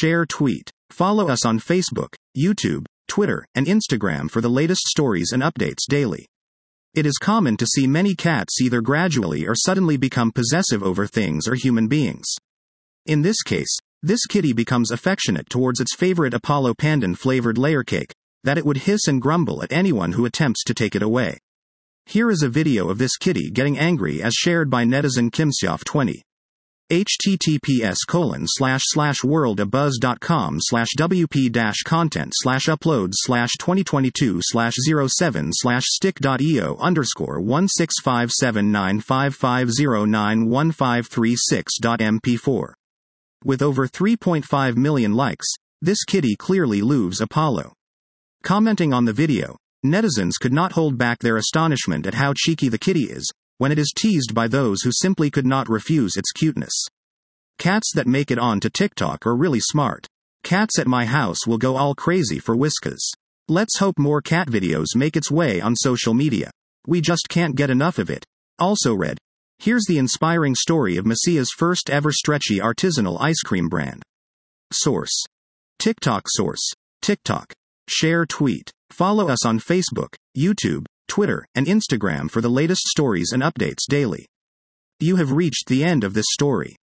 share, tweet. Follow us on Facebook, YouTube, Twitter, and Instagram for the latest stories and updates daily. It is common to see many cats either gradually or suddenly become possessive over things or human beings. In this case, this kitty becomes affectionate towards its favorite Apollo pandan-flavored layer cake, that it would hiss and grumble at anyone who attempts to take it away. Here is a video of this kitty getting angry as shared by netizen Kimseoff20. https://worldabuzz.com/wp-content/upload/2022/07/stick.io_1657955091536.mp4. With over 3.5 million likes, this kitty clearly loves Apollo. Commenting on the video, netizens could not hold back their astonishment at how cheeky the kitty is, when it is teased by those who simply could not refuse its cuteness. Cats that make it onto TikTok are really smart. Cats at my house will go all crazy for Whiskas. Let's hope more cat videos make its way on social media. We just can't get enough of it. Also read. Here's the inspiring story of Messia's first ever stretchy artisanal ice cream brand. Source. TikTok source. TikTok. Share, tweet. Follow us on Facebook, YouTube, Twitter, and Instagram for the latest stories and updates daily. You have reached the end of this story.